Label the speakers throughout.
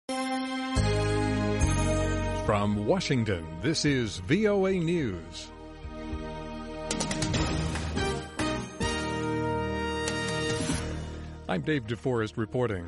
Speaker 1: From Washington, this is VOA News. I'm Dave DeForest reporting.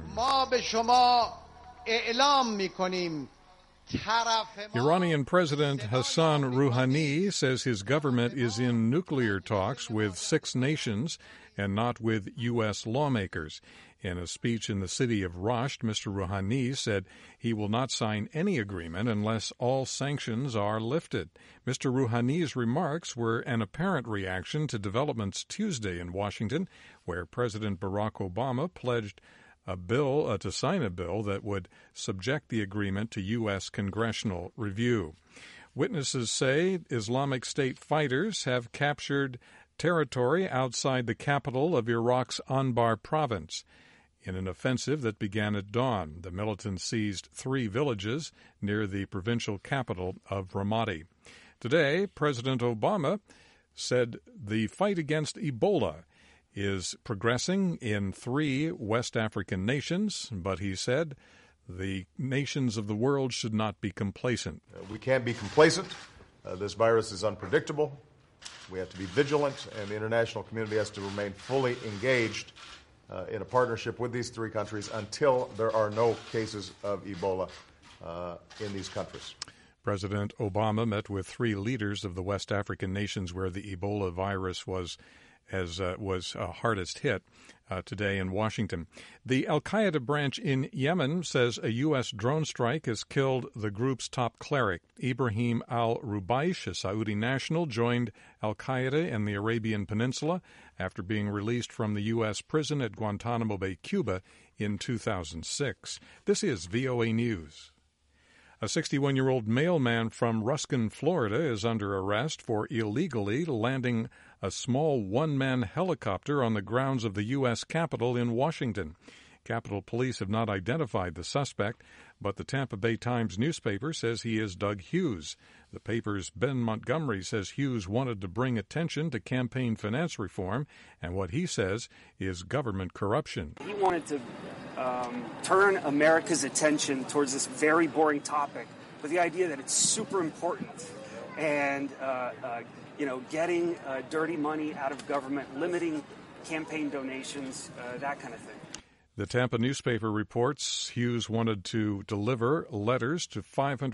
Speaker 1: Iranian President Hassan Rouhani says his government is in nuclear talks with 6 nations and not with U.S. lawmakers. In a speech in the city of Rasht, Mr. Rouhani said he will not sign any agreement unless all sanctions are lifted. Mr. Rouhani's remarks were an apparent reaction to developments Tuesday in Washington, where President Barack Obama pledged to sign a bill that would subject the agreement to U.S. congressional review. Witnesses say Islamic State fighters have captured territory outside the capital of Iraq's Anbar province. In an offensive that began at dawn, the militants seized 3 villages near the provincial capital of Ramadi. Today, President Obama said the fight against Ebola is progressing in 3 West African nations, but he said the nations of the world should not be complacent.
Speaker 2: We can't be complacent. This virus is unpredictable. We have to be vigilant, and the international community has to remain fully engaged in a partnership with these 3 countries until there are no cases of Ebola in these countries.
Speaker 1: President Obama met with 3 leaders of the West African nations where the Ebola virus was hardest hit today in Washington. The al-Qaeda branch in Yemen says a U.S. drone strike has killed the group's top cleric. Ibrahim al-Rubaish, a Saudi national, joined al-Qaeda in the Arabian Peninsula after being released from the U.S. prison at Guantanamo Bay, Cuba in 2006. This is VOA News. A 61-year-old mailman from Ruskin, Florida, is under arrest for illegally landing a small one-man helicopter on the grounds of the U.S. Capitol in Washington. Capitol Police have not identified the suspect, but the Tampa Bay Times newspaper says he is Doug Hughes. The paper's Ben Montgomery says Hughes wanted to bring attention to campaign finance reform and what he says is government corruption.
Speaker 3: He wanted to turn America's attention towards this very boring topic with the idea that it's super important and, getting dirty money out of government, limiting campaign donations, that kind of thing.
Speaker 1: The Tampa newspaper reports Hughes wanted to deliver letters to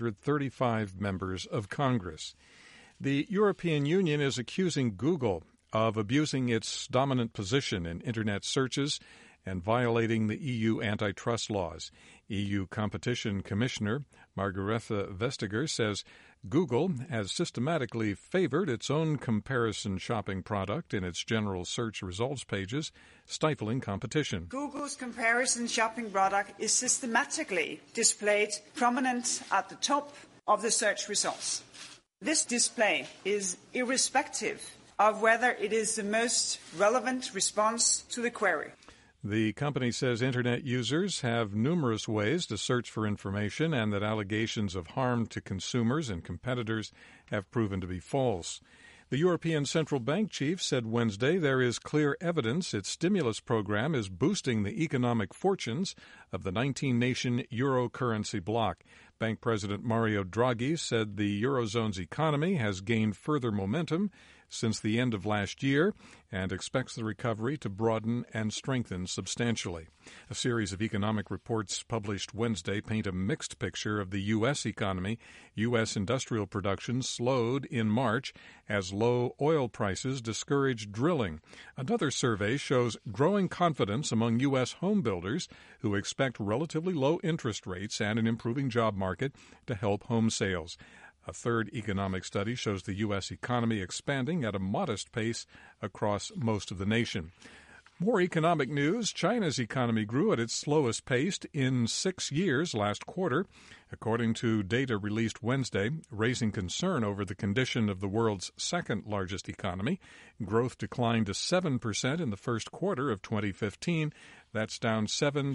Speaker 1: 535 members of Congress. The European Union is accusing Google of abusing its dominant position in Internet searches and violating the EU antitrust laws. EU Competition Commissioner Margrethe Vestager says Google has systematically favored its own comparison shopping product in its general search results pages, stifling competition.
Speaker 4: Google's comparison shopping product is systematically displayed prominent at the top of the search results. This display is irrespective of whether it is the most relevant response to the query.
Speaker 1: The company says Internet users have numerous ways to search for information and that allegations of harm to consumers and competitors have proven to be false. The European Central Bank chief said Wednesday there is clear evidence its stimulus program is boosting the economic fortunes of the 19-nation euro currency bloc. Bank President Mario Draghi said the Eurozone's economy has gained further momentum since the end of last year and expects the recovery to broaden and strengthen substantially. A series of economic reports published Wednesday paint a mixed picture of the U.S. economy. U.S. industrial production slowed in March as low oil prices discouraged drilling. Another survey shows growing confidence among U.S. home builders who expect relatively low interest rates and an improving job market to help home sales. A third economic study shows the U.S. economy expanding at a modest pace across most of the nation. More economic news. China's economy grew at its slowest pace in 6 years last quarter, according to data released Wednesday, raising concern over the condition of the world's second-largest economy. Growth declined to 7% in the first quarter of 2015. That's down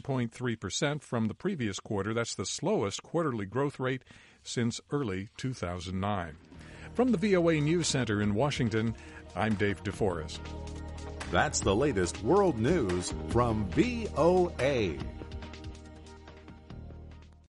Speaker 1: 7.3% from the previous quarter. That's the slowest quarterly growth rate since early 2009. From the VOA News Center in Washington, I'm Dave DeForest.
Speaker 5: That's the latest world news from VOA.